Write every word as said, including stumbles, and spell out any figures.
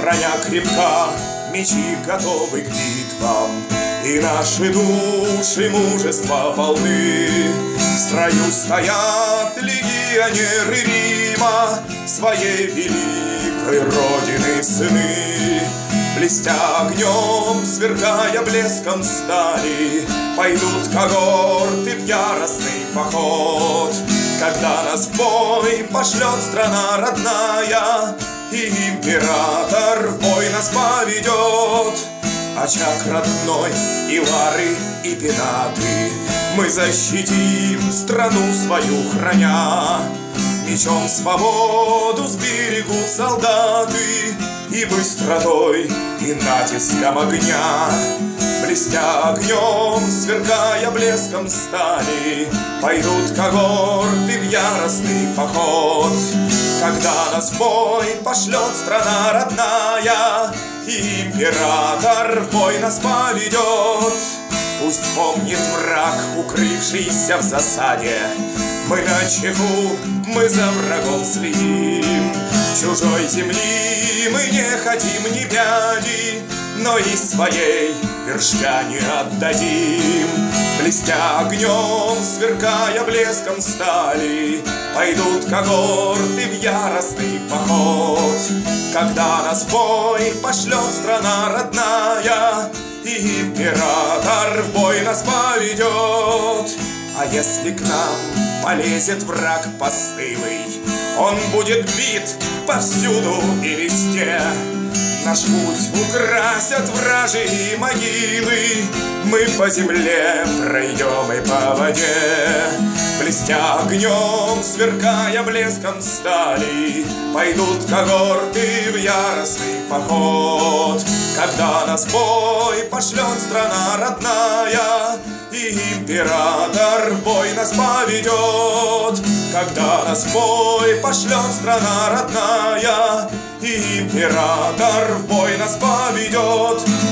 броня крепка, мечи готовы к битвам, и наши души мужества полны. В строю стоят легионеры Рима, своей великой родины сыны. Блестя огнем, сверкая блеском стали, пойдут когорты в яростный поход. Когда нас в бой пошлет страна родная, и император в бой нас поведет. Очаг родной, и Лары, и Пенаты, мы защитим страну свою храня. Мечом свободу сберегут солдаты, и быстротой, и натиском огня. Блестя огнем, сверкая блеском стали, пойдут когорты в яростный поход. Когда нас в бой пошлет страна родная, и император в бой нас поведет. Пусть помнит враг, укрывшийся в засаде, мы на чеку, мы за врагом следим. Чужой земли мы не хотим ни пяди, но и своей вершка не отдадим. Блестя огнем, сверкая блеском стали, пойдут когорты в яростный поход. Когда нас в бой пошлет страна родная, и император в бой нас поведет. А если к нам полезет враг постылый, он будет бит повсюду и везде. Наш путь украсят вражьи могилы, мы по земле пройдем и по воде. Блестя огнем, сверкая блеском стали, пойдут когорты в яростный поход. Когда нас в бой пошлет страна родная, и император в бой нас поведет. Когда нас в бой пошлет страна родная, и император в бой нас поведет.